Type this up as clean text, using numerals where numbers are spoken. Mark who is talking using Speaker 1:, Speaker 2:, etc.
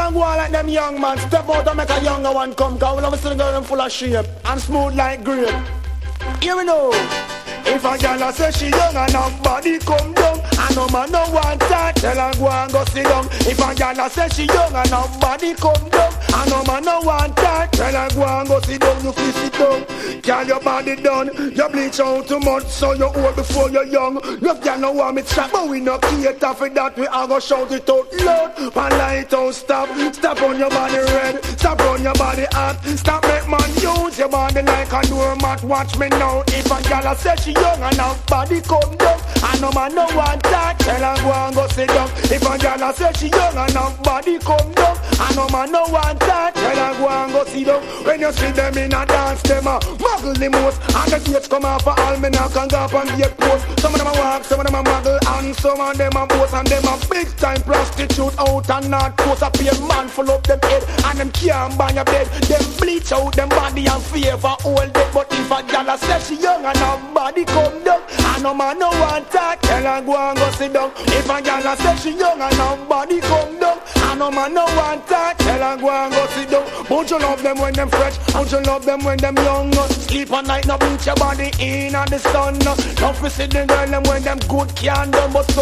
Speaker 1: can't go on like them young man. Step out and make a younger one come. Cause we love to see the girl them full of shape and smooth like grape. Here we know. If a girl a say she young and her body come down, and no man no want that, tell her go and go sit down. If a girl a say she young and her body come down, and no man no want that, tell her go and go sit down. You feel sit down, girl your body done. You bleach out too much, so you old before you're young. No girl no want me chat, but we no cater for that. We a go shout it out loud, and light out stop. Stop on your body red, stop on your body hot. Stop make man use your body like a doormat. Watch me now. If a girl a say she young and her body come down, and no man no want that, tell her go and go sit down. If a girl a say she young and her body come down, and no man no want that, tell her go and go sit down. When you see them in a dance, them a muggle the most, and the gates come off for all men a can go up and get post. Some of them a walk, some of them a muggle, and some of them a boast, and them a big time prostitute out and not post. A pay man full up them head, and them can't buy your bed. Them bleach out them body and favor all day. But if a girl a say she young and her body come down, and no man no want that, tell her go and go sit down. If a girl a say she young and her body come down, and no man no want that, tell her go and go sit down. Don't you love them when them fresh? Don't you love them when them young? Sleep at night, no bleach your body in the sun. Don't visit the girl them when them good can done, but so